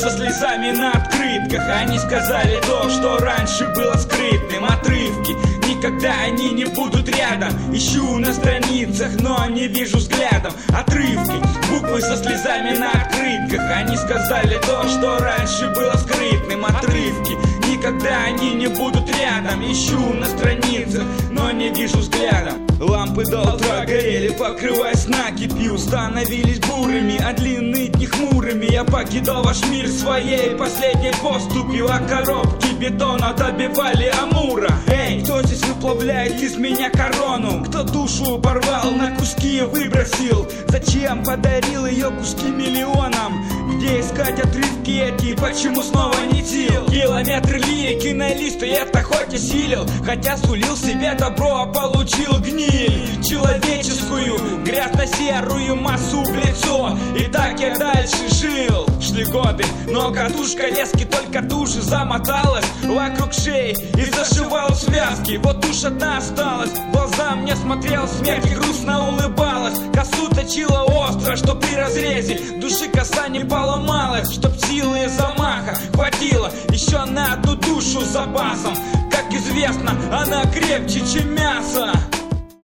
со слезами на открытках. Они сказали то, что раньше было скрытным. Отрывки, никогда они не будут рядом. Ищу на страницах, но не вижу взглядом. Отрывки, буквы со слезами на открытках. Они сказали то, что раньше было скрытным. Отрывки, никогда они не будут рядом. Ищу на страницах, но не вижу взглядом. Лампы до утра горели, покрываясь накипью. Становились бурыми, а длинные дни хмурыми. Я покидал ваш мир своей последней поступью. А коробки бетона добивали Амура. Эй, кто здесь выплавляет из меня корону? Кто душу порвал, на куски выбросил? Зачем подарил ее куски миллионам? Где искать отрывки эти, почему снова не сил? Километры лирики на листы, это хоть и силил. Хотя сулил себе добро, а получил гниль человеческую, грязно-серую массу в лицо. И так я дальше жил. Шли годы, но катушка лески только туши замоталась вокруг шеи и зашивала связки. Вот уж одна осталась, в глаза мне смотрел смерть и грустно улыбалась. Косу точила остро, что при разрезе души коса не поломалась, чтоб силы замаха хватило еще на одну душу с запасом. Как известно, она крепче, чем мясо.